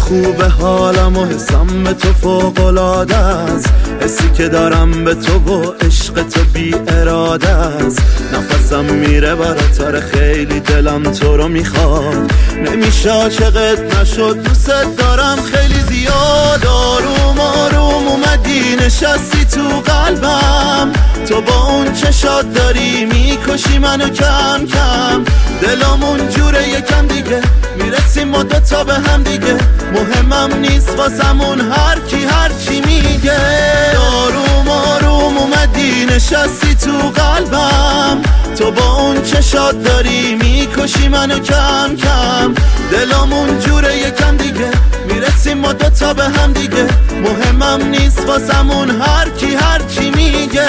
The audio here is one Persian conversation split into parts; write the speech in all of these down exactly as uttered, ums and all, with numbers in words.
خوبه حالم و حسم به تو فوق‌العاده است، حسی که دارم به تو و عشق تو بی اراده است. نفسم میره براتر خیلی دلم تو رو میخواد، نمیشه عاشقت نشد، دوست دارم خیلی زیاد. آروم آروم اومدی نشستی تو قلبم، تو با اون چشات داری میکشی منو کم کم. دلمون جوره یکم دیگه میرسیم ما دوتا به هم دیگه، مهمم نیست واسمون هر کی هر چی میگه. آروم آروم اومدی نشستی تو قلبم، تو با اون چشات داری میکشی منو کم کم. دلمون جوره یکم دیگه میرسیم ما دوتا به هم دیگه، مهمم نیست واسمون هر کی هر چی میگه.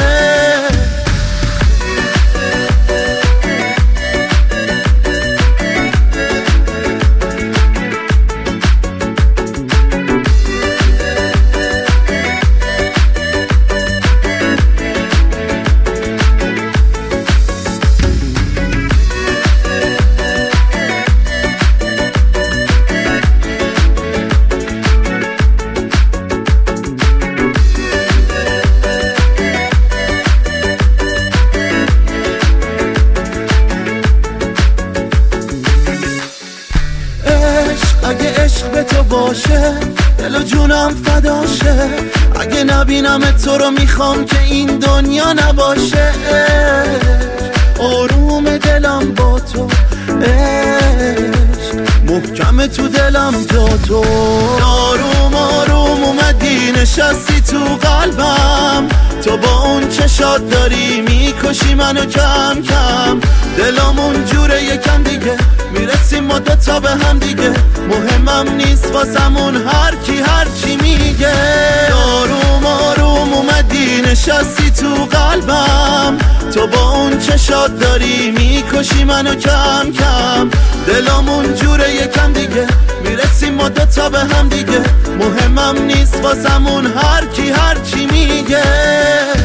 اگه عشق به تو باشه دل و جونم فداشه، اگه نبینم تو رو میخوام که این دنیا نباشه. آروم دلم با تو، عشق محکم تو دلم جا تو. آروم آروم اومدی نشستی تو قلبم، تو با اون چشات داری میکشی منو کم کم. دلمون جوره یکم دیگه میرسیم ما دوتا به هم دیگه، مهمم نیست واسمون هر کی هر چی میگه. آروم آروم اومدی نشستی تو قلبم، تو با اون چشات داری میکشی منو کم کم. دلمون جوره یکم دیگه میرسیم ما دوتا به هم دیگه، مهمم نیست واسمون هر کی هر چی میگه.